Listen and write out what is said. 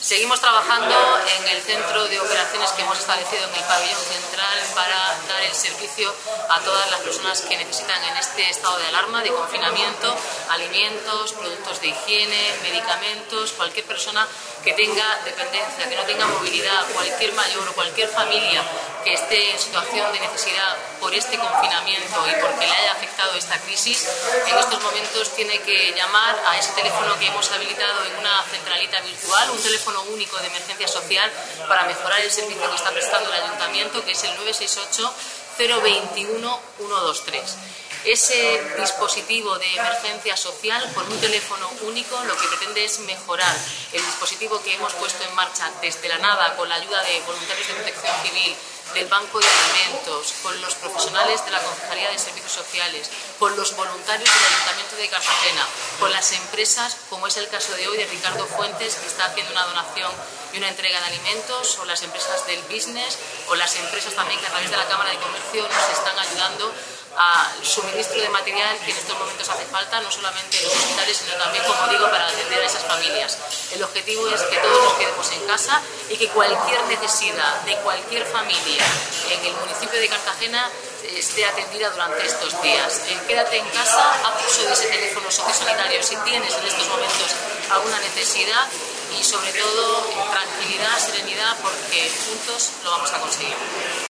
Seguimos trabajando en el centro de operaciones que hemos establecido en el pabellón central para dar el servicio a todas las personas que necesitan en este estado de alarma, de confinamiento, alimentos, productos de higiene, medicamentos, cualquier persona que tenga dependencia, que no tenga movilidad, cualquier mayor o cualquier familia que esté en situación de necesidad por este confinamiento y porque le haya afectado esta crisis, en estos momentos tiene que llamar a ese teléfono que hemos habilitado en una centralita virtual, un teléfono único de emergencia social para mejorar el servicio que está prestando el Ayuntamiento, que es el 968 021 123. Ese dispositivo de emergencia social, con un teléfono único, lo que pretende es mejorar el dispositivo que hemos puesto en marcha desde la nada, con la ayuda de voluntarios de protección civil, del Banco de Alimentos, con los profesionales de la Concejalía de Servicios Sociales, con los voluntarios del Ayuntamiento de Cartagena, con las empresas, como es el caso de hoy de Ricardo Fuentes, que está haciendo una donación y una entrega de alimentos, o las empresas del business, o las empresas también que a través de la Cámara de Comercio nos están ayudando al suministro de material que en estos momentos hace falta, no solamente en los hospitales, sino también, como digo, para atender a esas familias. El objetivo es que todos nos quedemos en casa y que cualquier necesidad de cualquier familia en el municipio de Cartagena esté atendida durante estos días. Quédate en casa, haz uso de ese teléfono sociosanitario si tienes en estos momentos alguna necesidad y, sobre todo, tranquilidad, serenidad, porque juntos lo vamos a conseguir.